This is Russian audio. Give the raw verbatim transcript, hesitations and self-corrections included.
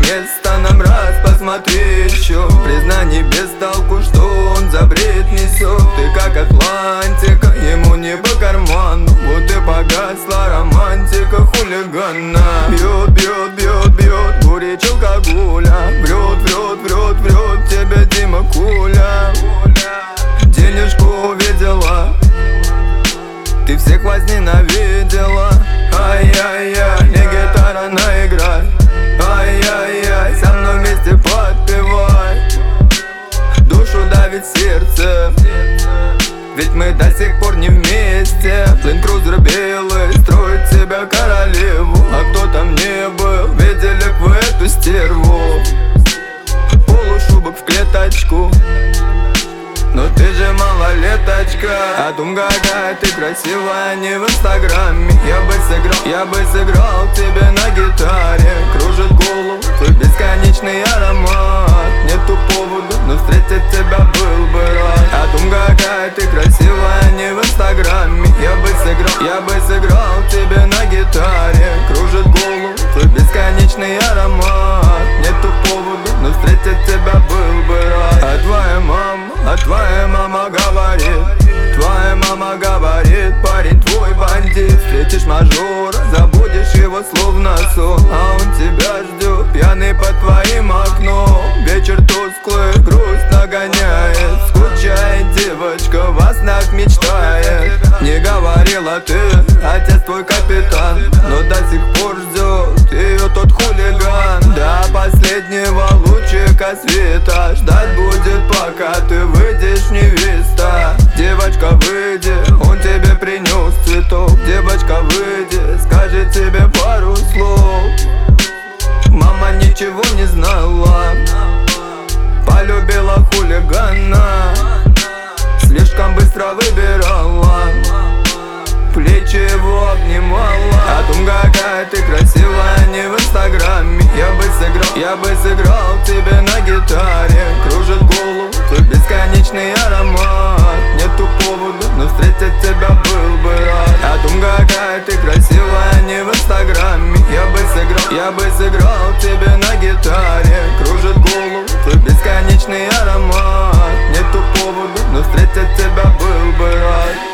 место, нам раз посмотри еще. Признаний без толку, что он за бред несет. Ты как Атлантика, ему не по карману. Вот и погасла романтика хулигана. Бьет, бьет, бьет, бьет, бурич алкоголя. Врет, врет, врет, врет, тебе Дима Куля. Денежку увидела, ты всех возненавидела. Ай-яй-яй, не гитара наиграй. Ай-яй-яй, со мной вместе подпевай. Душу давит сердце, ведь мы до сих пор не вместе. Ленд-крузер белый строит себя королеву. А кто там не был, видели б вы эту стерву. Полушубок в клеточку, но ты же малолеточка. А дум какая ты красивая, не в инстаграме. Я бы сыграл, я бы сыграл тебе на гитаре. Кружит голову твой бесконечный аромат. Нету повода, но встретить тебя был бы рад. А дум какая ты красивая, не в инстаграме. Я бы сыграл, я бы сыграл тебе на гитаре. Кружит голову твой бесконечный аромат. Нету повода, но встретить тебя был бы рад. А твоя мама, а твоя мама говорит, твоя мама говорит, парень твой бандит. Встретишь мажора, забудешь его словно сон. А он тебя ждет, пьяный под твоим окном. Вечер тусклый, грусть нагоняет. Скучает девочка, во снах мечтает. Не говорила ты, отец твой капитан, но до сих пор ждет ее тот хулиган. До последнего лучика света ждать будет, пока ты выйдешь, невеста. Девочка, выйди, он тебе принес цветок. Девочка, выйди, скажет тебе пару слов. Мама ничего не знала, полюбила хулигана. Слишком быстро выбирала, плечи его обнимала. А дум какая ты красивая, не в инстаграме. Я бы сыграл, я бы сыграл тебе на гитаре. Кружит голову твой бесконечный аромат. Нету повода, но встретить тебя был бы рад. А дум какая ты красивая, не в инстаграме. Я бы сыграл, я бы сыграл тебе на гитаре. Кружит голову твой бесконечный аромат. Нету повода, но встретить тебя был бы рад.